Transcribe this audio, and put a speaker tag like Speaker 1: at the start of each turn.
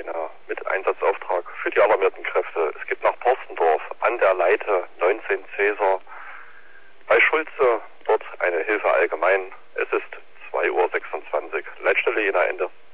Speaker 1: mit Einsatzauftrag für die alarmierten Kräfte. Es geht nach Porstendorf an der Leite 19 Cäsar. Bei Schulze dort eine Hilfe allgemein. Es ist 2:26 Uhr. Leitstelle Jena Ende.